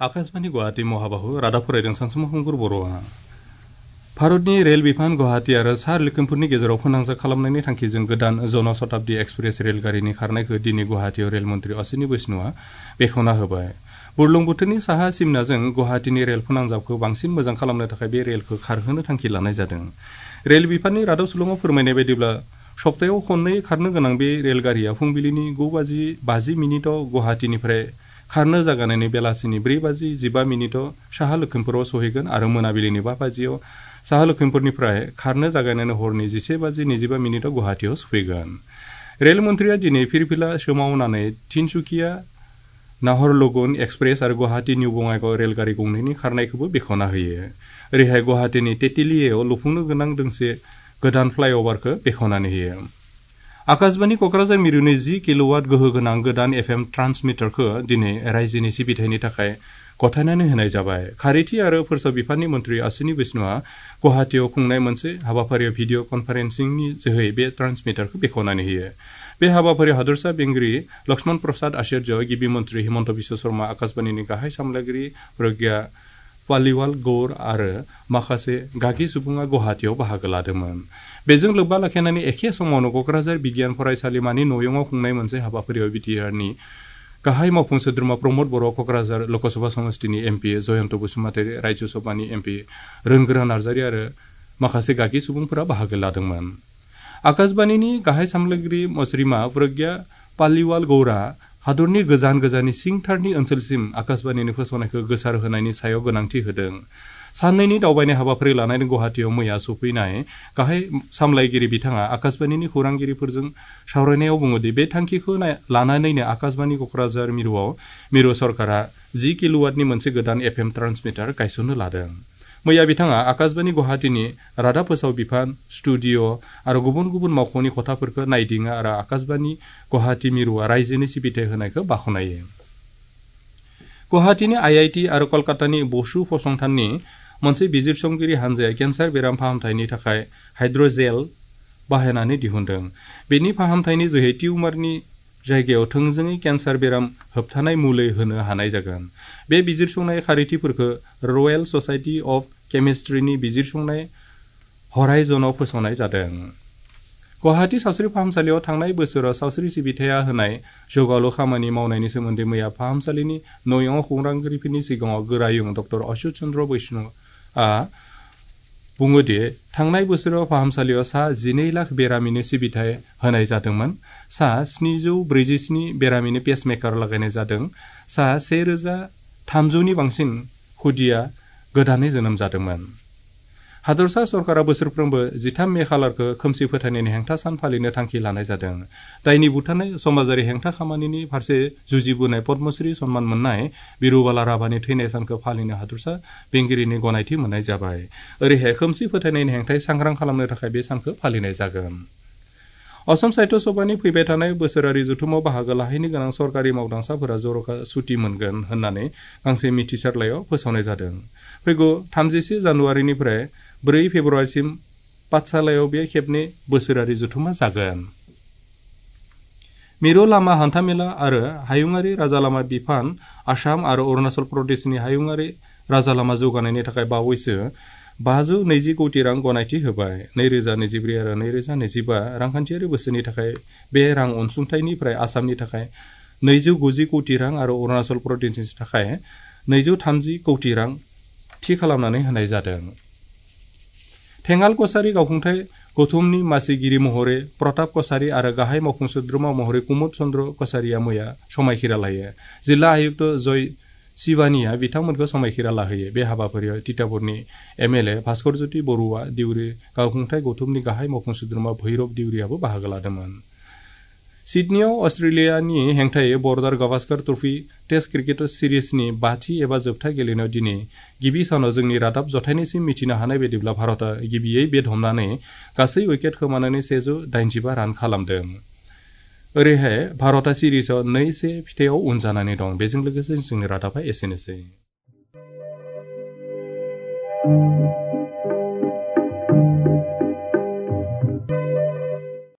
आकाशबाणी गुवाहाटी महाबाहु रादाब फरायदों सानसुमा खुंगुर बर'आ भारतनि रेल बिफान गुवाहाटी आरो साहा लखिमपुरनि गेजेराव फोनांजाब खालामनायनि थांखिजों गोदान जन शताब्दी एक्सप्रेस रेलगारिनि खारनायखौ दिनै गुवाहाटीयाव रेल मन्त्री अश्विनी वैष्णवआ बेखेवना होबाय। बुरलुंबुथुरनि साहा सिमनाजों गुवाहाटीनि रेल फोनांजाबखौ बांसिन मोजां खालामनो थाखाय बे रेलखौ खारहोनो थांखि लानाय जादों। रेल बिफाननि रादाब सुलुङाव फोरमायनाय बायदिब्ला सप्तायाव खननै खारनो गोनां बे रेलगारिया फुंबिलिनि 9:50 गुवाहाटीनिफ्राय खारनो जागायनानै बेलासिनि 4:15 साहा लखिमपुराव सहैगोन आरो मोनाबिलिनि 5 साहा लखिमपुरनिफ्राय खारनो जागायनानै हरनि 11:25 गुवाहाटीयाव सफैगोन। रेल मन्थ्रिया दिनै फिरफिला सोमावनानै तिनसुकिया नाहरलगुन एक्सप्रेस आरो गुवाहाटी निउ बङाइगाव रेलगारि गंनैनि खारनायखौबो बेखेवना होयो। ओरैहाय गुवाहाटीनि तेतिलियाव लुफुंनो गोनां दोंसे गोदान फ्लाइअभारखौ बेखेवनानै होयो। आकाशबाणी कक्राझार मिरुनि 10 किल'वाट गोहो गोनां गोदान एफएम ट्रान्समिटारखौ दिनै रायजोनि सिबिथायनि थाखाय गथायनानै होनाय जाबाय। खारिथि आरो फोसाव बिफाननि मन्थ्रि अश्विनी वैष्णवआ गुवाहाटीयाव खुंनाय मोनसे हाबाफारियाव भिडिअ कनफारेन्सिंनि जोहै बे ट्रान्समिटारखौ बेखेवनानै होयो। बे हाबाफारियाव हादरसा बेंगिरि लक्ष्मण प्रसाद आचार्य, गिबि मन्थ्रि हिमन्त बिश्व शर्मा, आकाशबाणीनि गाहाय सामलायगिरि प्रज्ञा पालिवाल गौर आरो माखासे गागि सुबुङा गुवाहाटीयाव बाहागो लादोंमोन। बेजों लोब्बा लाखिनानै एखे समावनो कक्राझार बिगियान फरायसालिमानि न'यंआव खुंनाय मोनसे हाबाफारियाव बिटिआरनि गाहाय मावफुं सोद्रोमा प्रमद बर', कक्राझार लकसभा समष्टिनि एमपि जयन्त बसुमतारी, राज्य सभानि एमपि रोनगोरा नार्जारी आरो माखासे गागि सुबुंफोरा बाहागो लादोंमोन। आकाशबाणीनि गाहाय सामलायगिरि मसरिमा प्रज्ञा पालिवाल गौरा हादरनि गोजाननि सिंथारनि ओनसोलसिम आकाशबाणीनि फोसावनायखौ गोसार होनायनि सायाव गोनांथि होदों। साननैनि दावबायनाय हाबाफारि लानानै गुवाहाटीयाव मैया सफैनाय गाहाय सामलायगिरि बिथाङा आकाशबाणीनि खौरांगिरिफोरजों सावरायनायाव बुङोदि बे थांखिखौ लानानैनो आकाशबाणी कक्राझार मिरुआव मिरु सरकारा 10 किल'वाटनि मोनसे गोदान एफएम ट्रान्समिटार गायसननो लादों। मैया बिथाङा आकाशबाणी गुवाहाटीनि रादाब फोसाव बिफान, स्टुडिअ' आरो गुबुन मावख'नि खथाफोरखौ नायदिङो आरो आकाशबाणी गुवाहाटी मिरुआ रायजोनि सिबिथाय होनायखौ बाख्नायो। गुवाहाटीनि आइआइटि आरो कलकातानि बसु फसंथाननि मोनसे बिजिरसंगिरि हानजाया केन्सार बेराम फाहामथायनि थाखाय हाइड्रजेल बाहायनानै दिहुनदों। बेनि फाहामथायनि जोहै टिउमारनि जायगायाव थोंजोङै केन्सार बेराम होबथानाय मुलि होनो हानाय जागोन। बे बिजिरसंनाय खारिथिफोरखौ रयेल ससाइटि अफ केमिस्ट्रिनि बिजिरसंनाय हराइजनआव फोसावनाय जादों। गुवाहाटी सावस्रि फाहामसालियाव थांनाय बोसोराव सावस्रि सिबिथाया होनाय जौगालु खामानि मावनायनि सोमोन्दै मैया फाहामसालिनि न'यंआव खौरांगिरिफोरनि सिगाङाव गोरायुं ड अच्युत चन्द्र वैष्णवआ बुङोदि थांनाय बोसोराव फाहामसालियाव सा 12 लाख बेरामिनो सिबिथाय होनाय जादोंमोन। सा 747 बेरामिनो पेसमेकार लागायनाय जादों। सा 1300नि बांसिन खुदिया गोदानै जोनोम जादोंमोन। हादरसा सरकारा बोसोरफ्रोमबो 13 मे खालारखौ खोमसि फोथायनायनि हेंथा सान फालिनो थांखि लानाय जादों। दायनि बुथारनाय समाजारि हेंथा खामानिनि फारसे जुजिबोनाय पद्मश्री सन्मान मोननाय बिरुबाला राभानि थैनाय सानखौ फालिनो हादरसा बेंगिरिनि गनायथि मोननाय जाबाय। ओरैहाय खोमसि फोथायनायनि हेंथायै सांग्रां खालामनो थाखाय बे सानखौ फालिनाय जागोन। असम साहित्य सभानि फैबाय थानाय बोसोरारि जथुमाव बाहागो लाहैनो गोनां सरकारि मावदांसाफोरा जर'खा सुटि मोनगोन होननानै गांसे मिथिसारलाइयाव फोसावनाय जादों। फैगौ 31 जानुवारिनिफ्राय 4 फेब्रुवारिसिम पाठशालायाव बे खेबनि बोसोरारि जथुमा जागोन। मिरु लामा हान्थामेला आरो हायुङारि राजालामा बिफान आसाम आरो अरुणाचल प्रदेशनि हायुङारि राजालामा जौगानायनि थाखाय बावैसो 520 कौटि रां गनायथि होबाय। 2024 आरो 2025 रांखान्थियारि बोसोरनि थाखाय बे रां अनसुंथाइनिफ्राय आसामनि थाखाय 290 कौटि रां आरो अरुणाचल प्रदेशनि थाखाय 230 कौटि रां थि खालामनानै होनाय जादों। थेङाल कछारी गावखुंथाय गौथुमनि मासिगिरि महरै प्रताप कछारी आरो गाहाय मावफुं सोद्रोमा महरै कुमुद चन्द्र कछारीया मैया समायखिरा लायो। जिल्ला आयुक्त जय शिवानीआ बिथांमोनखौ समायखिरा लाहोयो। बे हाबाफारियाव तिताबरनि एमएलए भास्कर ज्योति बरुवा, दिउरि गावखुंथाय गौथुमनि गाहाय मावफुं सोद्रोमा भैरब दिउरियाबो बाहागो लादोंमोन। सिडनीआव अस्ट्रेलियानि हेंथायै Border Gavaskar trophy test cricket सिरिजनि 5थि एबा जोबथा गेलेनायाव दिनै गिबि सानाव जोंनि रादाब जथायनायसिम मिथिनो हानाय बायदिब्ला भारतआ गिबियै बेट हमनानै गासै उइकेट खोमानानै 185 रान खालामदों। ओरैहाय भारतआ सिरिजआव 2-1 फिथायाव उन जानानै दं। बेजों लोगोसे जोंनि रादाबा एसेनोसै।